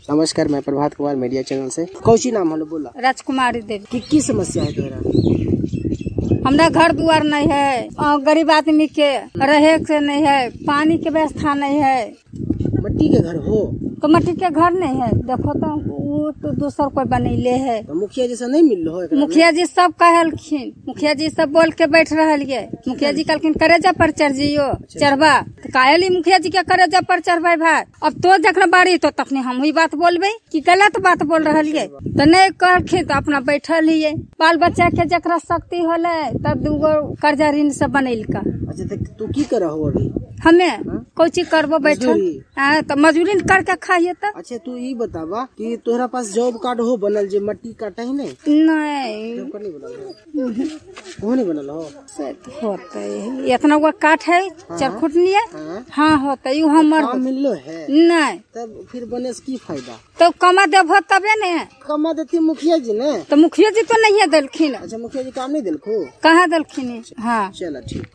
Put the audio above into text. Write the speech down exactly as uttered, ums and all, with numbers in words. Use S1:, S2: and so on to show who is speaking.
S1: नमस्कार, मैं Prabhat Kumar media channel से। कौची नाम हलो बोला?
S2: राजकुमारी देवी।
S1: कि की समस्या है तोरा?
S2: हमरा घर दुआर नहीं है, गरीब आदमी के रहे से नहीं है, पानी के व्यवस्था नहीं है।
S1: मट्टी के घर हो
S2: तो मट्टी के घर नहीं है, देखो तो वो तो दूसर कोई बनैले है।
S1: तो मुखिया जैसा नहीं मिल रहा है।
S2: मुखिया जी सब कहलखिन, मुखिया जी सब बोल के बैठ रहिए। मुखिया जी कहलखिन करेजा पर चढ़ जियो, चढ़बा तो काहेली मुखिया जी के करेजा पर चढ़बे भाई। अब तो जखन बारी तो तखनी हम ही बात बोलबे कि गलत बात बोल रहिए, तो नहीं कहलखिन तो अपना बैठल हिये। बाल बच्चा के जकरा शक्ति होले तब दूगो कर्जा ऋण से बनैलका।
S1: अच्छा तू की कर हो अभी?
S2: हमें कोची करबो बैठल तो मजदूरी करके खाइए तब।
S1: अच्छा तू ये बतावा कि तोहरा पास जॉब कार्ड हो बनल जे मट्टी काटा ही नहीं?
S2: नहीं
S1: जॉब कार्ड नहीं बनल हो? वो नहीं बनल हो?
S2: होते इतना वो काट है चरखुटनी है। हाँ होते यू हमर
S1: काम मिललो है
S2: नहीं,
S1: तब फिर बने से की फायदा?
S2: तो कमा देबो तबे ने।
S1: कमा देती मुखिया जी ने,
S2: तो मुखिया जी तो नहीं है दिलखिन।
S1: अच्छा मुखिया जी काम नहीं दिलखो?
S2: कहाँ दिलखिन? हाँ
S1: चला ठीक।